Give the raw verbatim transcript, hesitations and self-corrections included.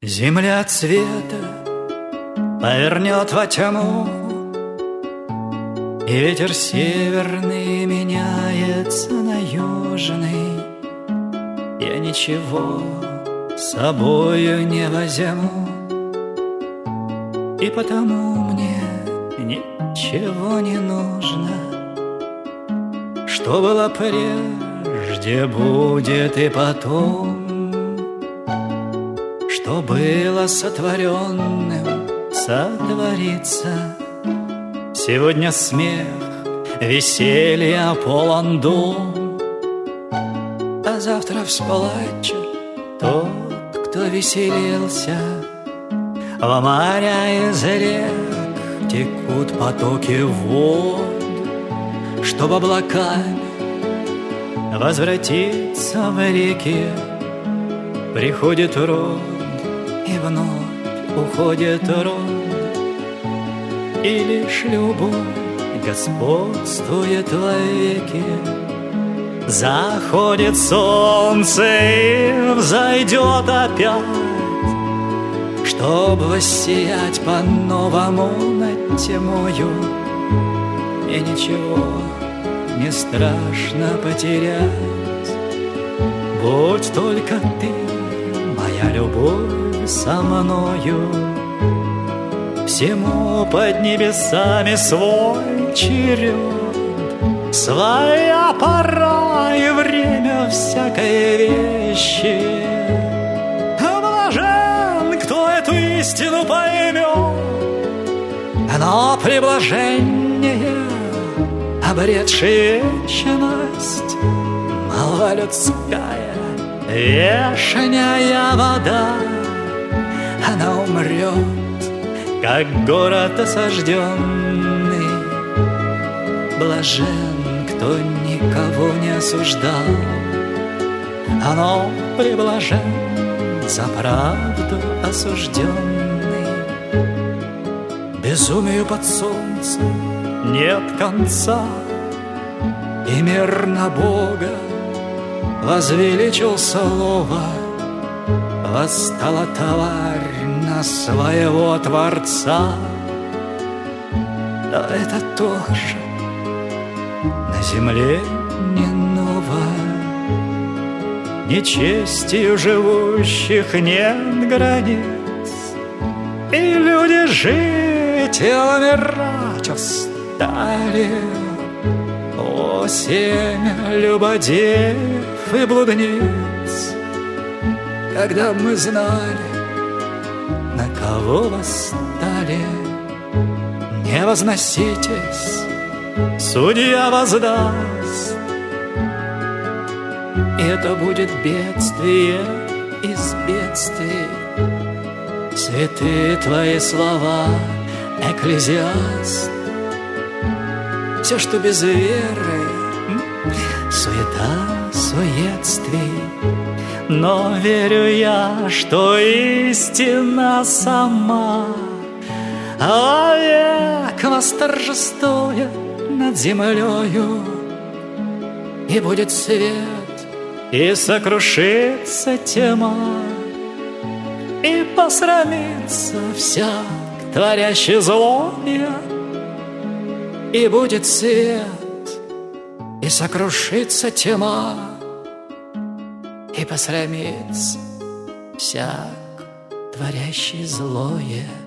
Земля цвета повернет во тьму, и ветер северный меняется на южный. Я ничего с собою не возьму, и потому мне ничего не нужно. Что было прежде, будет и потом. Что было сотворенным, сотворится. Сегодня смех, веселье полон дом, а завтра всплачет тот, кто веселился. В моря из рек текут потоки вод, чтоб облаками возвратиться в реки. Приходит род, и вновь уходит род, и лишь любовь господствует вовеки. Заходит солнце и взойдет опять, чтоб воссиять по-новому над тьмою. И ничего не страшно потерять, будь только ты, моя любовь, со мною. Всему под небесами свой черед, своя пора и время всякой вещи. Блажен, кто эту истину поймет, но приблажение, обретший вечность, молва людская, вешняя вода. Она умрет, как город осажденный. Блажен, кто никого не осуждал, но приблажен, за правду осужденный. Безумию под солнцем нет конца, и мир на Бога возвеличил слово. Восстала тварь на своего Творца. Но это тоже на земле не ново. Нечестию живущих нет границ, и люди жить и умирать устали. О, семя любодеев и блудниц, когда мы знали, на кого восстали. Не возноситесь, судья воздаст, и это будет бедствие из бедствий. Святые твои слова, экклезиаст. Все, что без веры, суета, суетствий. Но верю я, что истина сама вовек восторжествует над землею. И будет свет, и сокрушится тьма, и посрамится всяк, творящий злое. И будет свет, и сокрушится тьма, и посрамится всяк, творящий злое.